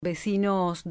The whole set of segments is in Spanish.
Vecinos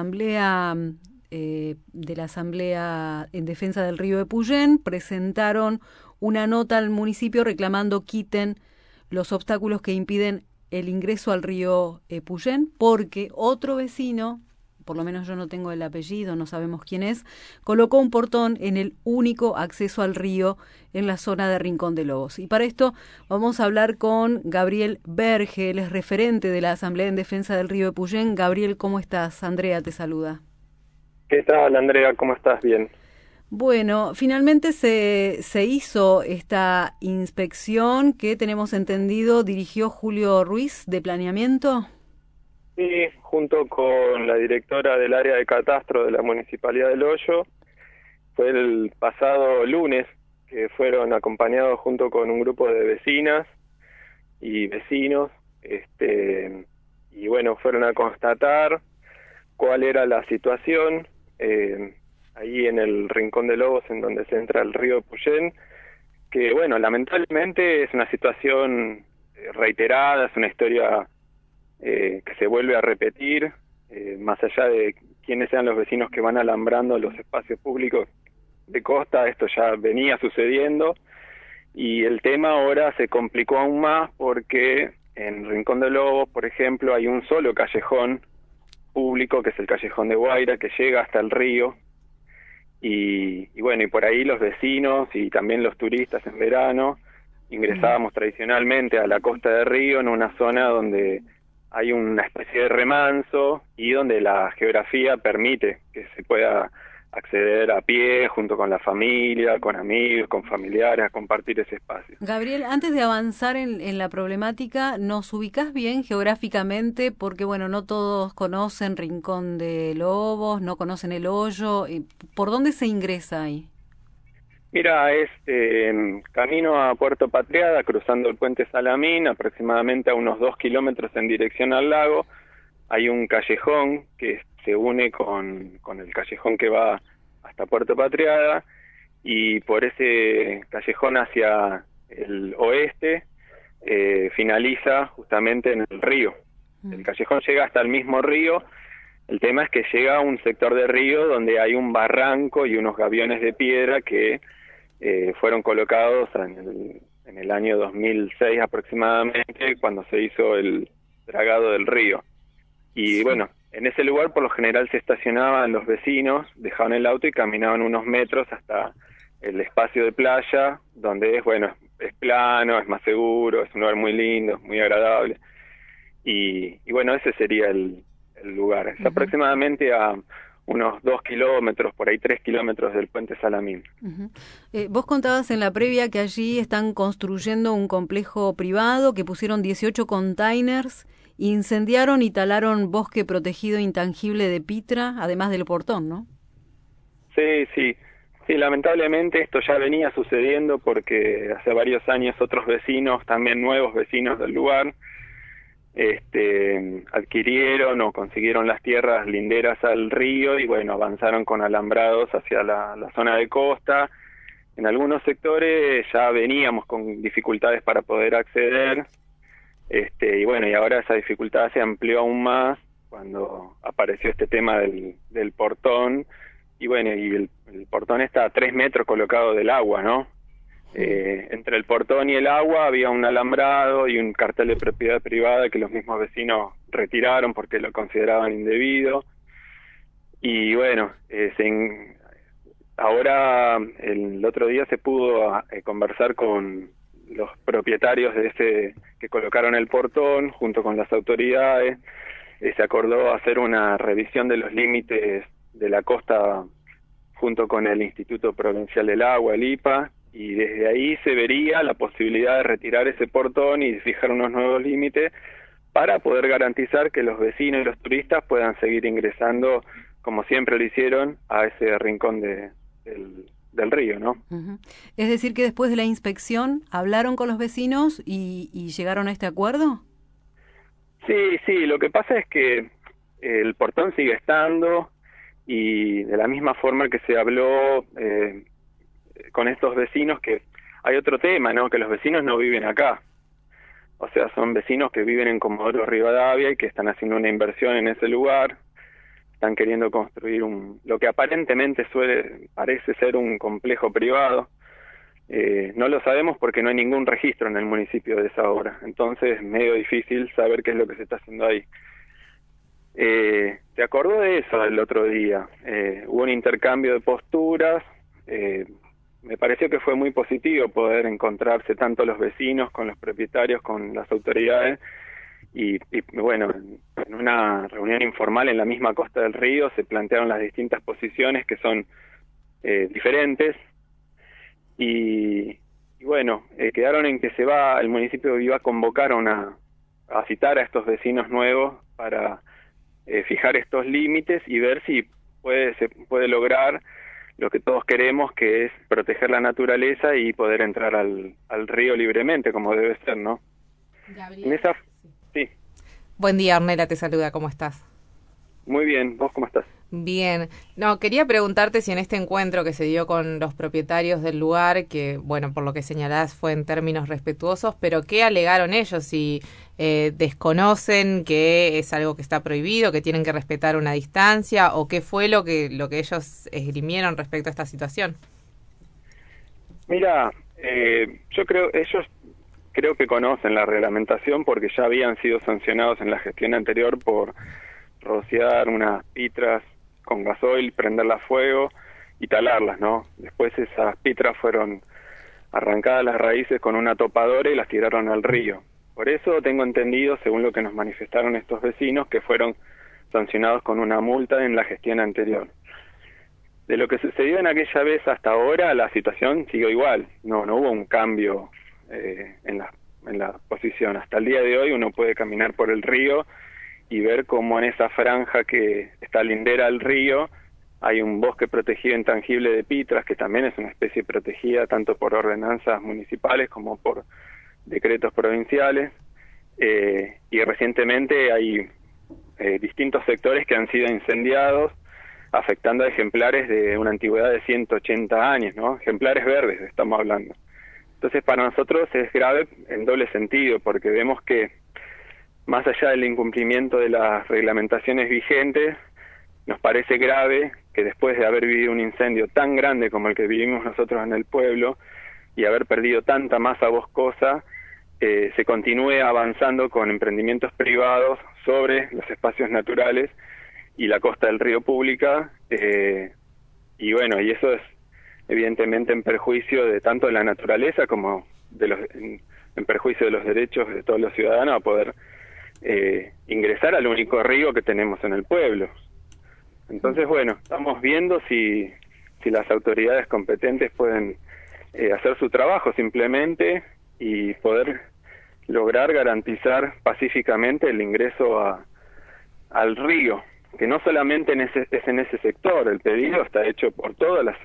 de la Asamblea en Defensa del Río Epuyén presentaron una nota al municipio reclamando quiten los obstáculos que impiden el ingreso al río Epuyén, porque otro vecino, por lo menos yo no tengo el apellido, no sabemos quién es, colocó un portón en el único acceso al río en la zona de Rincón de Lobos. Y para esto vamos a hablar con Gabriel Berge, él es referente de la Asamblea en Defensa del Río Epuyén. Gabriel, ¿cómo estás? Andrea te saluda. ¿Qué tal, Andrea? ¿Cómo estás? Bien. Bueno, finalmente se hizo esta inspección que tenemos entendido dirigió Julio Ruiz de Planeamiento. Sí, junto con la directora del área de catastro de la Municipalidad del Hoyo, fue el pasado lunes que fueron acompañados junto con un grupo de vecinas y vecinos, y bueno, fueron a constatar cuál era la situación ahí en el Rincón de Lobos, en donde se entra el río Epuyén, que bueno, lamentablemente es una situación reiterada, es una historia que se vuelve a repetir, más allá de quiénes sean los vecinos que van alambrando los espacios públicos de costa. Esto ya venía sucediendo y el tema ahora se complicó aún más porque en Rincón de Lobos, por ejemplo, hay un solo callejón público, que es el Callejón de Guaira, que llega hasta el río, y bueno, y por ahí los vecinos y también los turistas en verano ingresábamos tradicionalmente a la costa del río, en una zona donde hay una especie de remanso y donde la geografía permite que se pueda acceder a pie, junto con la familia, con amigos, con familiares, a compartir ese espacio. Gabriel, antes de avanzar en la problemática, ¿nos ubicás bien geográficamente? Porque, bueno, no todos conocen Rincón de Lobos, no conocen El Hoyo. ¿Por dónde se ingresa ahí? Mira, es camino a Puerto Patriada, cruzando el puente Salamín, aproximadamente a unos 2 kilómetros en dirección al lago. Hay un callejón que se une con el callejón que va hasta Puerto Patriada, y por ese callejón hacia el oeste finaliza justamente en el río. El callejón llega hasta el mismo río. El tema es que llega a un sector de río donde hay un barranco y unos gaviones de piedra que fueron colocados en el año 2006 aproximadamente, cuando se hizo el dragado del río. Y bueno, en ese lugar por lo general se estacionaban los vecinos, dejaban el auto y caminaban unos metros hasta el espacio de playa, donde es plano, es más seguro, es un lugar muy lindo, muy agradable. Y bueno, ese sería el lugar. Es aproximadamente a unos 2 kilómetros, por ahí 3 kilómetros del puente Salamín. Vos contabas en la previa que allí están construyendo un complejo privado, que pusieron 18 containers, incendiaron y talaron bosque protegido intangible de Pitra, además del portón, ¿no? Sí, lamentablemente esto ya venía sucediendo porque hace varios años otros vecinos, también nuevos vecinos del lugar, adquirieron o consiguieron las tierras linderas al río y bueno, avanzaron con alambrados hacia la zona de costa. En algunos sectores ya veníamos con dificultades para poder acceder, y bueno, y ahora esa dificultad se amplió aún más cuando apareció este tema del portón. Y bueno, y el portón está a 3 metros colocado del agua, ¿no? Entre el portón y el agua había un alambrado y un cartel de propiedad privada que los mismos vecinos retiraron porque lo consideraban indebido. Y bueno, ahora el otro día se pudo conversar con los propietarios que colocaron el portón junto con las autoridades. Se acordó hacer una revisión de los límites de la costa junto con el Instituto Provincial del Agua, el IPA, y desde ahí se vería la posibilidad de retirar ese portón y fijar unos nuevos límites para poder garantizar que los vecinos y los turistas puedan seguir ingresando, como siempre lo hicieron, a ese rincón del río, ¿no? Es decir, que después de la inspección hablaron con los vecinos y llegaron a este acuerdo. Sí, lo que pasa es que el portón sigue estando, y de la misma forma que se habló con estos vecinos, que hay otro tema, ¿no? Que los vecinos no viven acá. o sea, son vecinos que viven en Comodoro Rivadavia y que están haciendo una inversión en ese lugar, están queriendo construir lo que aparentemente parece ser un complejo privado. No lo sabemos porque no hay ningún registro en el municipio de esa obra, entonces es medio difícil saber qué es lo que se está haciendo ahí. ¿Te acordó de eso el otro día? Hubo un intercambio de posturas, me pareció que fue muy positivo poder encontrarse tanto los vecinos con los propietarios, con las autoridades, y bueno, en una reunión informal en la misma costa del río se plantearon las distintas posiciones que son diferentes, y bueno, quedaron en que el municipio iba a convocar a citar a estos vecinos nuevos para fijar estos límites y ver si se puede lograr lo que todos queremos, que es proteger la naturaleza y poder entrar al río libremente, como debe ser, ¿no? Gabriel. Sí. Buen día, Ornella te saluda, ¿cómo estás? Muy bien, ¿vos cómo estás? Bien. No, quería preguntarte si en este encuentro que se dio con los propietarios del lugar, que, bueno, por lo que señalás fue en términos respetuosos, pero ¿qué alegaron ellos? Si desconocen que es algo que está prohibido, que tienen que respetar una distancia, o qué fue lo que ellos esgrimieron respecto a esta situación. Mira, ellos creo que conocen la reglamentación porque ya habían sido sancionados en la gestión anterior por rociar unas pitras con gasoil, prenderlas a fuego y talarlas, ¿no? Después esas pitras fueron arrancadas las raíces con una topadora y las tiraron al río. Por eso tengo entendido, según lo que nos manifestaron estos vecinos, que fueron sancionados con una multa en la gestión anterior. De lo que sucedió en aquella vez hasta ahora, la situación siguió igual, no hubo un cambio en la posición. Hasta el día de hoy uno puede caminar por el río y ver cómo en esa franja que está lindera al río hay un bosque protegido intangible de pitras, que también es una especie protegida tanto por ordenanzas municipales como por decretos provinciales, y recientemente hay distintos sectores que han sido incendiados, afectando a ejemplares de una antigüedad de 180 años, ¿no? Ejemplares verdes estamos hablando. Entonces para nosotros es grave en doble sentido, porque vemos que más allá del incumplimiento de las reglamentaciones vigentes, nos parece grave que después de haber vivido un incendio tan grande como el que vivimos nosotros en el pueblo y haber perdido tanta masa boscosa, se continúe avanzando con emprendimientos privados sobre los espacios naturales y la costa del río pública, y bueno, y eso es evidentemente en perjuicio de tanto de la naturaleza como en perjuicio de los derechos de todos los ciudadanos a poder ingresar al único río que tenemos en el pueblo. Entonces, bueno, estamos viendo si las autoridades competentes pueden hacer su trabajo simplemente y poder lograr garantizar pacíficamente el ingreso al río, que no solamente es en ese sector, el pedido está hecho por todas las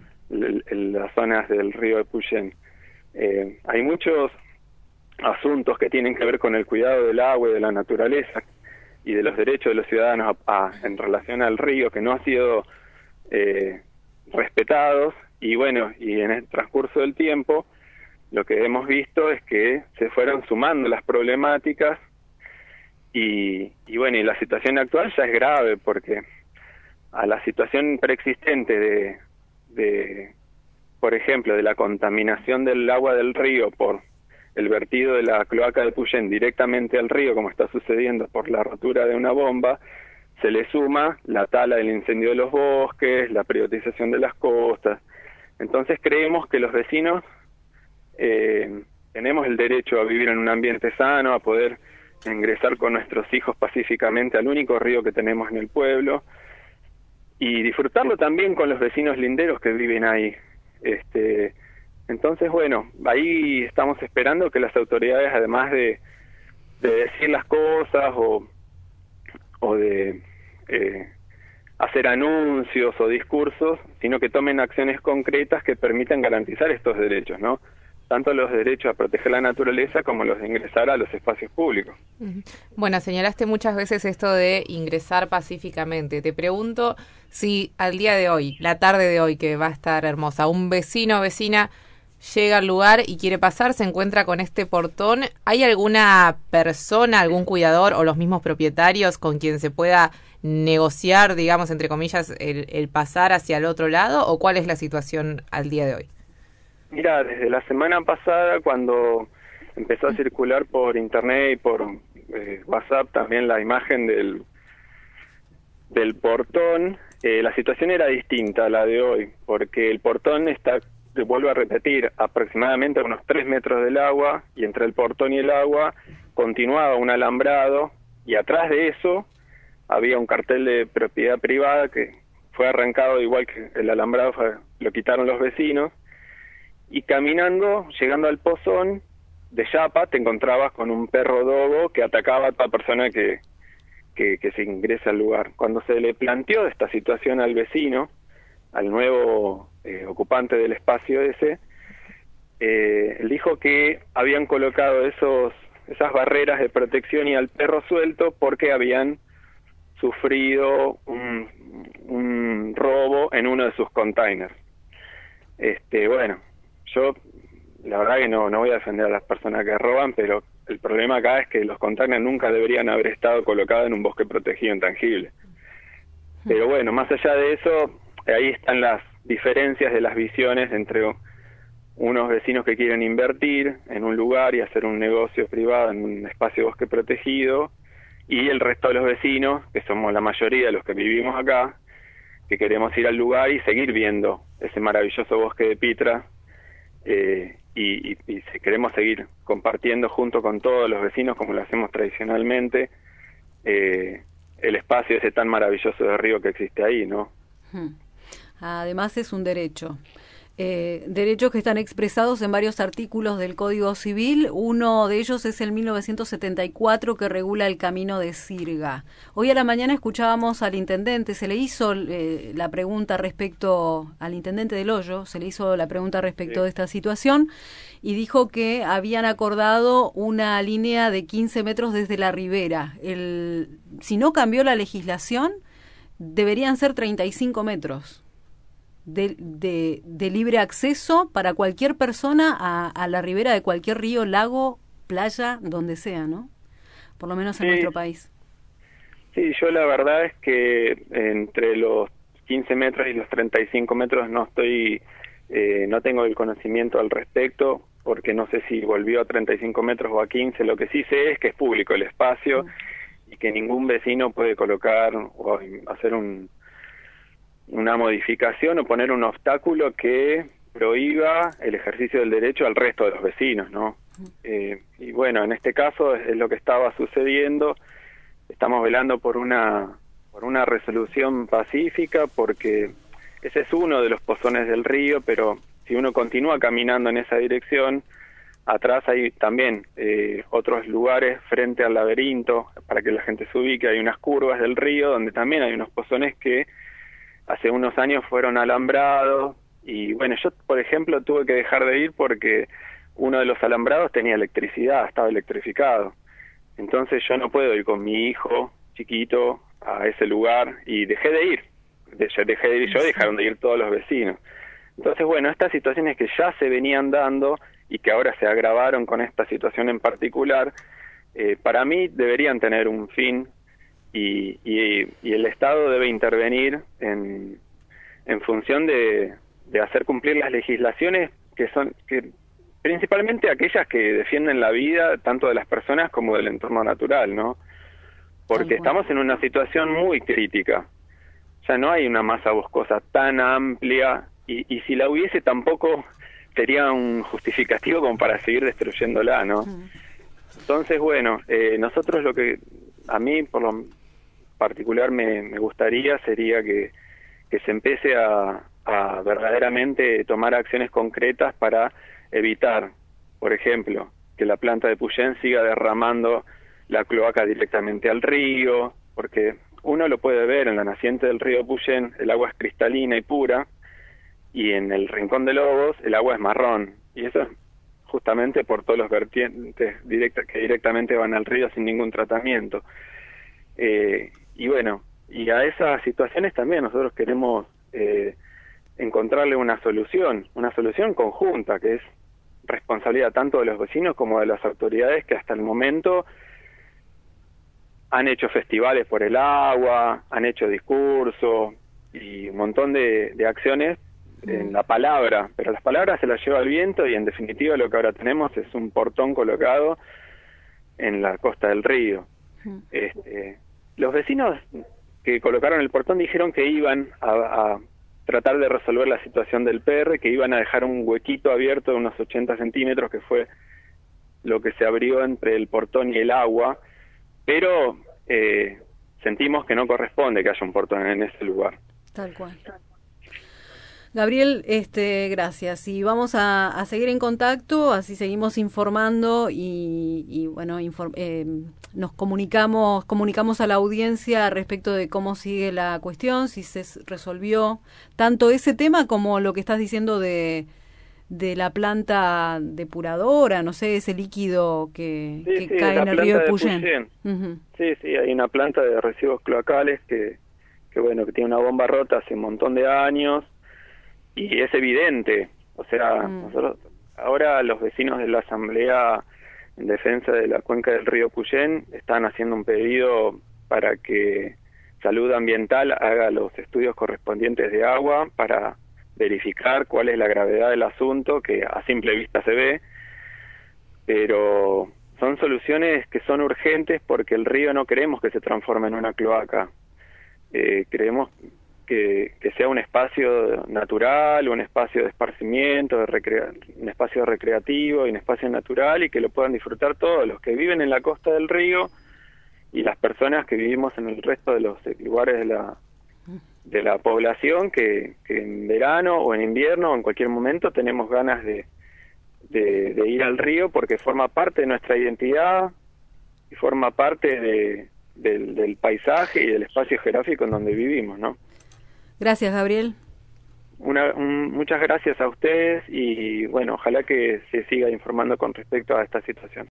zonas del río Epuyén. Hay muchos asuntos que tienen que ver con el cuidado del agua y de la naturaleza y de los derechos de los ciudadanos en relación al río que no han sido respetados, y bueno, y en el transcurso del tiempo lo que hemos visto es que se fueron sumando las problemáticas y bueno, y la situación actual ya es grave porque a la situación preexistente por ejemplo, de la contaminación del agua del río por el vertido de la cloaca de Epuyén directamente al río, como está sucediendo por la rotura de una bomba, se le suma la tala del incendio de los bosques, la privatización de las costas. Entonces creemos que los vecinos tenemos el derecho a vivir en un ambiente sano, a poder ingresar con nuestros hijos pacíficamente al único río que tenemos en el pueblo y disfrutarlo también con los vecinos linderos que viven ahí. Entonces, bueno, ahí estamos esperando que las autoridades, además de decir las cosas o de hacer anuncios o discursos, sino que tomen acciones concretas que permitan garantizar estos derechos, ¿no? Tanto los derechos a proteger la naturaleza como los de ingresar a los espacios públicos. Bueno, señalaste muchas veces esto de ingresar pacíficamente. Te pregunto si al día de hoy, la tarde de hoy, que va a estar hermosa, un vecino o vecina llega al lugar y quiere pasar, se encuentra con este portón. ¿Hay alguna persona, algún cuidador o los mismos propietarios con quien se pueda negociar, digamos, entre comillas, el pasar hacia el otro lado? ¿O cuál es la situación al día de hoy? Mira, desde la semana pasada, cuando empezó a circular por internet y por WhatsApp también la imagen del portón, la situación era distinta a la de hoy, porque el portón está, te vuelvo a repetir, aproximadamente a unos 3 metros del agua, y entre el portón y el agua continuaba un alambrado, y atrás de eso había un cartel de propiedad privada que fue arrancado, igual que el alambrado lo quitaron los vecinos, y caminando, llegando al pozón de Yapa, te encontrabas con un perro dogo que atacaba a toda persona que se ingresa al lugar. Cuando se le planteó esta situación al vecino, al nuevo ocupante del espacio ese, él dijo que habían colocado esas barreras de protección y al perro suelto porque habían sufrido un robo en uno de sus containers. Bueno, yo la verdad que no voy a defender a las personas que roban, pero el problema acá es que los containers nunca deberían haber estado colocados en un bosque protegido intangible. Pero bueno, más allá de eso, ahí están las diferencias de las visiones entre unos vecinos que quieren invertir en un lugar y hacer un negocio privado en un espacio de bosque protegido, y el resto de los vecinos, que somos la mayoría de los que vivimos acá, que queremos ir al lugar y seguir viendo ese maravilloso bosque de Pitra, y queremos seguir compartiendo junto con todos los vecinos, como lo hacemos tradicionalmente, el espacio ese tan maravilloso de río que existe ahí, ¿no? Además es un derecho. Derechos que están expresados en varios artículos del Código Civil. Uno de ellos es el 1974, que regula el camino de sirga. Hoy a la mañana escuchábamos al intendente, se le hizo la pregunta respecto al intendente del Hoyo, se le hizo la pregunta respecto de esta situación, y dijo que habían acordado una línea de 15 metros desde la ribera. Si no cambió la legislación, deberían ser 35 metros. De libre acceso para cualquier persona a la ribera de cualquier río, lago, playa, donde sea, ¿no? Por lo menos en nuestro país. Sí, yo la verdad es que entre los 15 metros y los 35 metros no tengo el conocimiento al respecto, porque no sé si volvió a 35 metros o a 15. Lo que sí sé es que es público el espacio y que ningún vecino puede colocar o hacer una modificación o poner un obstáculo que prohíba el ejercicio del derecho al resto de los vecinos, ¿no? Y bueno, en este caso es lo que estaba sucediendo. Estamos velando por una resolución pacífica, porque ese es uno de los pozones del río, pero si uno continúa caminando en esa dirección, atrás hay también otros lugares frente al laberinto, para que la gente se ubique. Hay unas curvas del río donde también hay unos pozones que hace unos años fueron alambrados, y bueno, yo por ejemplo tuve que dejar de ir porque uno de los alambrados tenía electricidad, estaba electrificado. Entonces yo no puedo ir con mi hijo chiquito a ese lugar, y dejé de ir. Dejaron de ir todos los vecinos. Entonces bueno, estas situaciones que ya se venían dando y que ahora se agravaron con esta situación en particular, para mí deberían tener un fin. Y el Estado debe intervenir en función de hacer cumplir las legislaciones que principalmente aquellas que defienden la vida tanto de las personas como del entorno natural, ¿no? Porque estamos en una situación muy crítica. Ya no hay una masa boscosa tan amplia, y si la hubiese tampoco sería un justificativo como para seguir destruyéndola, ¿no? Entonces, bueno, nosotros lo que a mí por lo particular me gustaría sería que se empiece a verdaderamente tomar acciones concretas para evitar, por ejemplo, que la planta de Puyén siga derramando la cloaca directamente al río, porque uno lo puede ver en la naciente del río Puyén, el agua es cristalina y pura, y en el Rincón de Lobos el agua es marrón, y eso es justamente por todos los vertientes que directamente van al río sin ningún tratamiento. Y bueno, y a esas situaciones también nosotros queremos encontrarle una solución conjunta, que es responsabilidad tanto de los vecinos como de las autoridades que hasta el momento han hecho festivales por el agua, han hecho discursos y un montón de acciones en la palabra, pero las palabras se las lleva el viento y en definitiva lo que ahora tenemos es un portón colocado en la costa del río. Los vecinos que colocaron el portón dijeron que iban a tratar de resolver la situación del PR, que iban a dejar un huequito abierto de unos 80 centímetros, que fue lo que se abrió entre el portón y el agua, pero sentimos que no corresponde que haya un portón en ese lugar. Tal cual. Gabriel, gracias. Y vamos a seguir en contacto, así seguimos informando y bueno, nos comunicamos a la audiencia respecto de cómo sigue la cuestión, si se resolvió tanto ese tema como lo que estás diciendo de la planta depuradora, no sé, ese líquido que cae en el río de Puyén. Sí, hay una planta de residuos cloacales que tiene una bomba rota hace un montón de años. Y es evidente, o sea, nosotros ahora los vecinos de la Asamblea en Defensa de la Cuenca del Río Puyén están haciendo un pedido para que Salud Ambiental haga los estudios correspondientes de agua para verificar cuál es la gravedad del asunto, que a simple vista se ve, pero son soluciones que son urgentes porque el río no queremos que se transforme en una cloaca, queremos que sea un espacio natural, un espacio de esparcimiento, un espacio recreativo y un espacio natural y que lo puedan disfrutar todos los que viven en la costa del río y las personas que vivimos en el resto de los lugares de la población que en verano o en invierno o en cualquier momento tenemos ganas de ir al río porque forma parte de nuestra identidad y forma parte del paisaje y del espacio geográfico en donde vivimos, ¿no? Gracias, Gabriel. Muchas gracias a ustedes y bueno, ojalá que se siga informando con respecto a esta situación.